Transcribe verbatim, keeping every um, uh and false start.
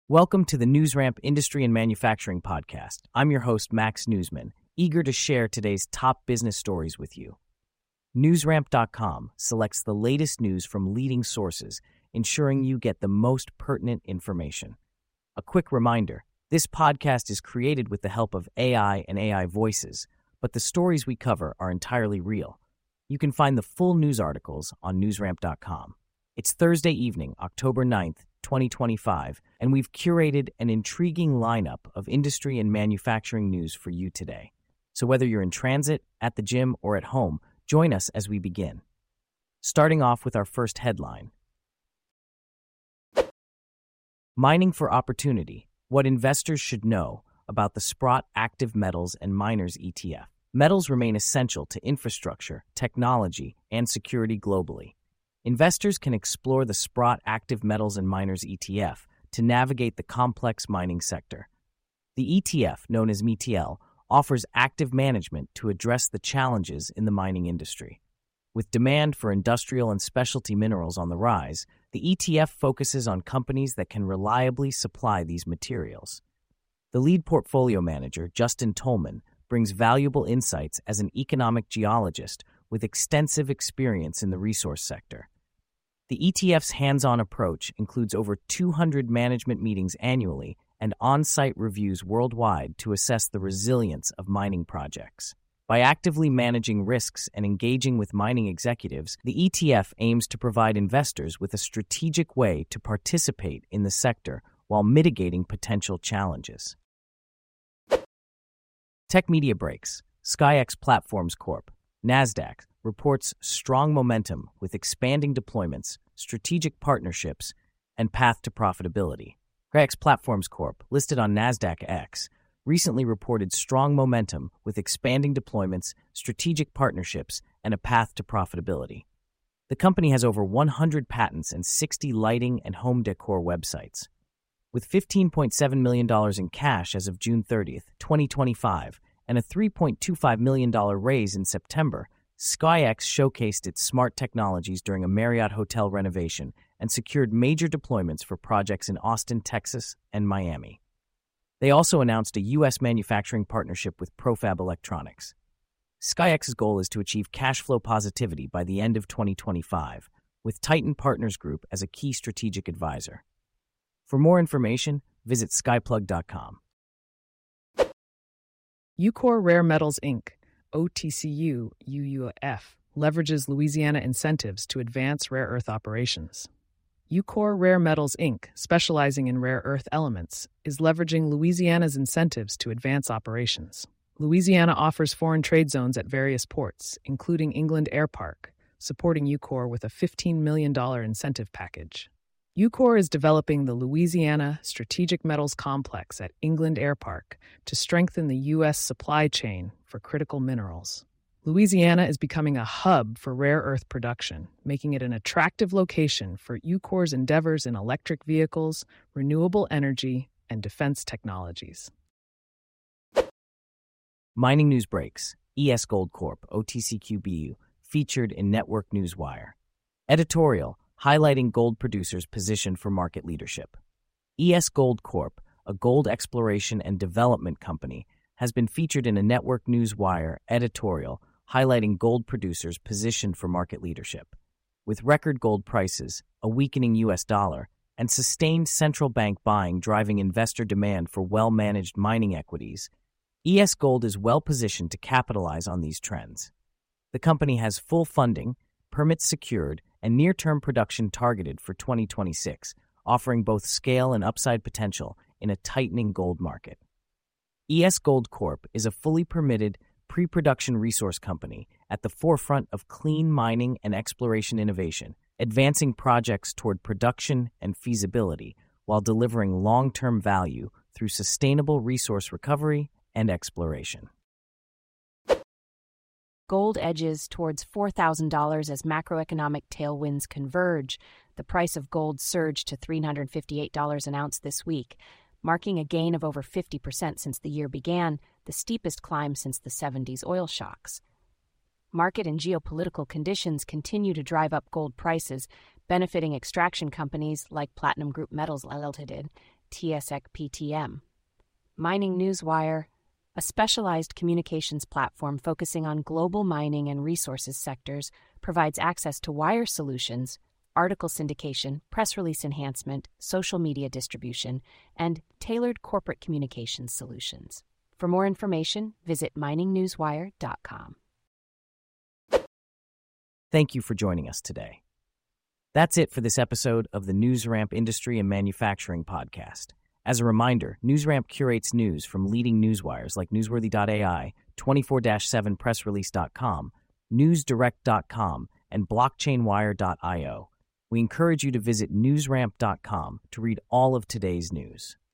Welcome to the NewsRamp Industry and Manufacturing Podcast. I'm your host, Max Newsman, eager to share today's top business stories with you. NewsRamp dot com selects the latest news from leading sources, ensuring you get the most pertinent information. A quick reminder, this podcast is created with the help of A I and A I voices, but the stories we cover are entirely real. You can find the full news articles on NewsRamp dot com. It's Thursday evening, October ninth, twenty twenty-five, and we've curated an intriguing lineup of industry and manufacturing news for you today. So whether you're in transit, at the gym, or at home, join us as we begin. Starting off with our first headline. Mining for Opportunity: What Investors Should Know About the Sprott Active Metals and Miners E T F. Metals remain essential to infrastructure, technology, and security globally. Investors can explore the Sprott Active Metals and Miners E T F to navigate the complex mining sector. The E T F, known as M E T L, offers active management to address the challenges in the mining industry. With demand for industrial and specialty minerals on the rise, the E T F focuses on companies that can reliably supply these materials. The lead portfolio manager, Justin Tolman, brings valuable insights as an economic geologist with extensive experience in the resource sector. The E T F's hands-on approach includes over two hundred management meetings annually and on-site reviews worldwide to assess the resilience of mining projects. By actively managing risks and engaging with mining executives, the E T F aims to provide investors with a strategic way to participate in the sector while mitigating potential challenges. Tech Media Breaks. SkyX Platforms Corp, NASDAQ, reports strong momentum with expanding deployments, strategic partnerships, and path to profitability. SkyX Platforms Corp, listed on NASDAQ X, recently reported strong momentum with expanding deployments, strategic partnerships, and a path to profitability. The company has over one hundred patents and sixty lighting and home decor websites. With fifteen point seven million dollars in cash as of June thirtieth, twenty twenty-five, and a three point two five million dollars raise in September, SkyX showcased its smart technologies during a Marriott hotel renovation and secured major deployments for projects in Austin, Texas, and Miami. They also announced a U S manufacturing partnership with Profab Electronics. SkyX's goal is to achieve cash flow positivity by the end of twenty twenty-five, with Titan Partners Group as a key strategic advisor. For more information, visit skyplug dot com. Eucor Rare Metals Incorporated, O T C U U U F, leverages Louisiana incentives to advance rare earth operations. Eucor Rare Metals Incorporated, specializing in rare earth elements, is leveraging Louisiana's incentives to advance operations. Louisiana offers foreign trade zones at various ports, including England Air Park, supporting Eucor with a fifteen million dollars incentive package. Eucor is developing the Louisiana Strategic Metals Complex at England Air Park to strengthen the U S supply chain for critical minerals. Louisiana is becoming a hub for rare earth production, making it an attractive location for Eucor's endeavors in electric vehicles, renewable energy, and defense technologies. Mining News Breaks. E S Gold Corp, O T C Q B U, featured in Network Newswire. Editorial highlighting gold producers' position for market leadership. E S Gold Corp, a gold exploration and development company, has been featured in a Network Newswire editorial highlighting gold producers' position for market leadership. With record gold prices, a weakening U S dollar, and sustained central bank buying driving investor demand for well-managed mining equities, E S Gold is well-positioned to capitalize on these trends. The company has full funding, permits secured, and near-term production targeted for twenty twenty-six, offering both scale and upside potential in a tightening gold market. E S Gold Corp is a fully permitted pre-production resource company at the forefront of clean mining and exploration innovation, advancing projects toward production and feasibility while delivering long-term value through sustainable resource recovery and exploration. Gold edges towards four thousand dollars as macroeconomic tailwinds converge. The price of gold surged to three hundred fifty-eight dollars an ounce this week, marking a gain of over fifty percent since the year began, the steepest climb since the seventies oil shocks. Market and geopolitical conditions continue to drive up gold prices, benefiting extraction companies like Platinum Group Metals Limited, T S E C P T M. Mining Newswire, a specialized communications platform focusing on global mining and resources sectors, provides access to wire solutions, article syndication, press release enhancement, social media distribution, and tailored corporate communications solutions. For more information, visit mining newswire dot com. Thank you for joining us today. That's it for this episode of the NewsRamp Industry and Manufacturing Podcast. As a reminder, NewsRamp curates news from leading newswires like Newsworthy dot A I, twenty-four seven press release dot com, news direct dot com, and blockchain wire dot io. We encourage you to visit news ramp dot com to read all of today's news.